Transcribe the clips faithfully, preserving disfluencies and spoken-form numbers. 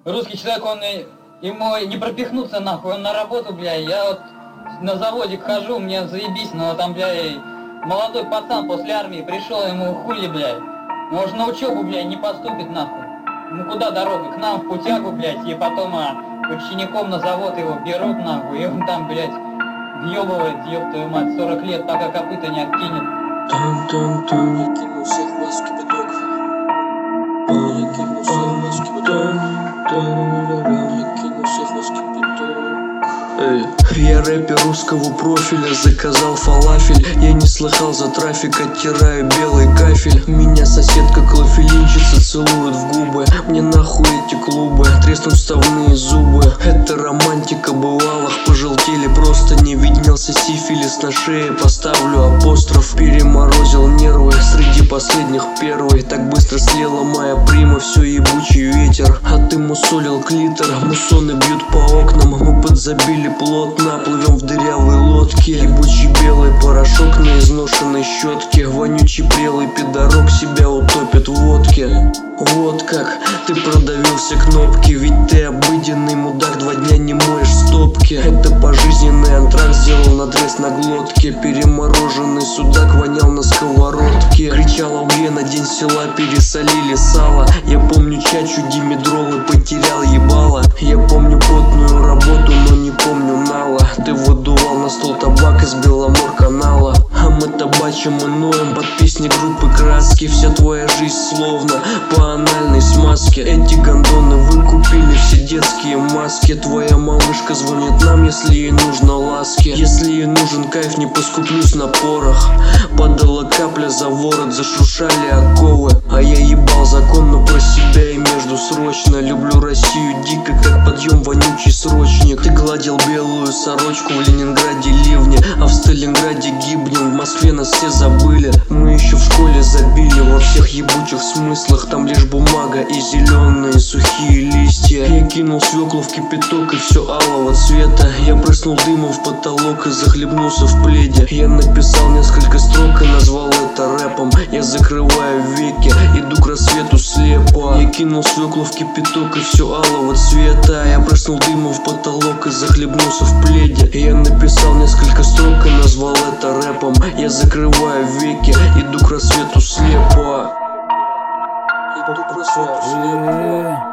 Русский человек, он и, ему не пропихнуться нахуй, он на работу, бля, я вот на заводик хожу, мне заебись, но там, бля, молодой пацан после армии пришел, ему хули, бля, может на учебу, бля, не поступит нахуй. Ну куда дорога? К нам в путягу, блядь, и потом а, учеником на завод его берут нахуй, и он там, блядь, въебывает, ёб твою мать, сорок лет, пока копыта не откинет. Тун-тун-тун, я кинул всех в вас кипяток. Я кинул всех в вас кипяток. Я кинул всех в вас кипяток. Эй. Я рэпер русского профиля, заказал фалафель. Я не слыхал за трафик, оттираю белый кафель. Меня соседка клофелинщица целует в губы. Мне нахуй эти клубы, треснут вставные зубы. Это романтика бывалых, пожелтели просто не виднелся сифилис на шее. Поставлю апостроф, переморозил нервы, среди последних первый. Так быстро слела моя прима, все ебучий ветер. А ты мусолил клитор, муссоны бьют по окнам. Мы подзабили плотно, плывем в дырявой лодке. Ебучий белый порошок на изношенной щетке. Вонючий прелый пидорок себя утопит в водке. Вот как ты продавил все кнопки, ведь ты обыденный мудак, два дня не моешь стопки. Это пожизненный антракт, сделал надрез на глотке. Перемороженный судак вонял на сковородке. Кричала Лена, день села, пересолили сало. Я помню чачу, димедролы, потерял ебало. Я помню потную работу, но не помню нала. Ты выдувал на стол табак из Беломор-канала. А мы табачим и ноем под песни группы Краски. Вся твоя жизнь словно по анальной смазке. Эти гондоны выкупили все детские маски. Твоя малышка звонит нам, если ей нужно ласки. Если ей нужен кайф, не поскуплюсь на порох. Падала капля за ворот, зашуршали оковы. А я ебал закон, но про себя и между срочно. Люблю Россию дико, как подъем вонючий срочник. Ты гладил белую сорочку в Ленинграде ливни, а в Сталинграде гибнем. В Москве нас все забыли, мы еще в школе забили. Во всех ебучих смыслах, там лишь бумага и зеленые сухие листья. Я кинул свеклу в кипяток и все алого цвета. Я прыснул дымом в потолок и захлебнулся в пледе. Я написал несколько строк и назвал это рэпом. Я закрываю веки, иду к рассвету слепо. Я кинул свеклу в кипяток и все алого цвета. Я прыснул дымом в потолок и захлебнулся в пледе. Я написал несколько строк и назвал это рэпом. Я закрываю веки, иду к рассвету слепо. Иду к рассвету слепо.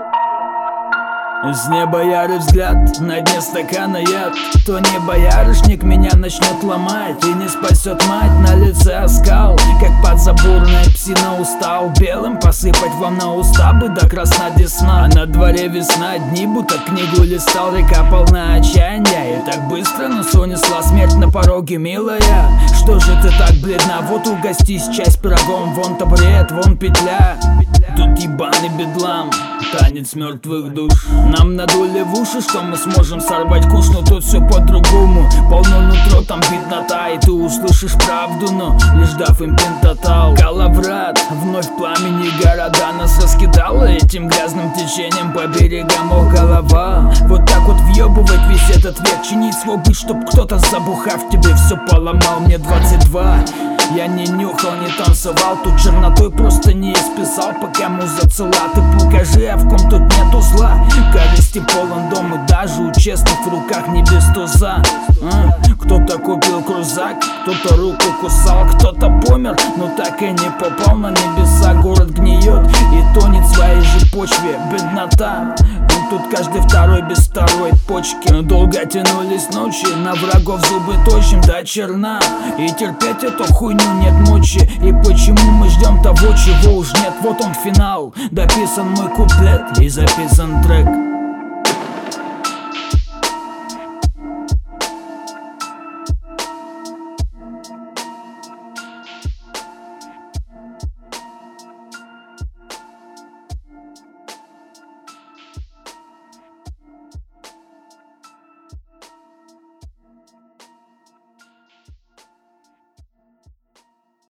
С неба ярый взгляд, на дне стакана яд. Кто не боярышник, меня начнет ломать. И не спасет мать, на лице оскал, как подзаборная псина устал. Белым посыпать вам на уста бы до красна десна. А на дворе весна, дни будто книгу листал. Река полна отчаяния, и так быстро нас унесла смерть на пороге, милая. Что же ты так бледна? Вот угостись часть пирогом. Вон табурет, вон петля. Тут ебаный бедлам, танец мертвых душ. Нам надули в уши, что мы сможем сорвать куш. Но тут все по-другому, полно нутро, там беднота. И ты услышишь правду, но лишь дав им пентатал. Калаврат, вновь пламени города нас раскидало этим грязным течением по берегам, о голова. Вот так вот въебывать весь этот век, чинить свой быт, чтоб кто-то, забухав, тебе все поломал. Мне двадцать два, я не нюхал, не танцевал, тут чернотой просто не исписал. Пока муза цела, ты покажи, а в ком тут нету зла. Корысти полон дом, и даже у честных в руках не без туза. а? Кто-то купил крузак, кто-то руку кусал, кто-то помер, но так и не попал на небеса. Город гниет и тонет в своей же почве, беднота. Тут каждый второй без второй почки. Долго тянулись ночи, на врагов зубы точим до черна. И терпеть эту хуйню нет мочи. И почему мы ждем того, чего уж нет? Вот он финал, дописан мой куплет и записан трек.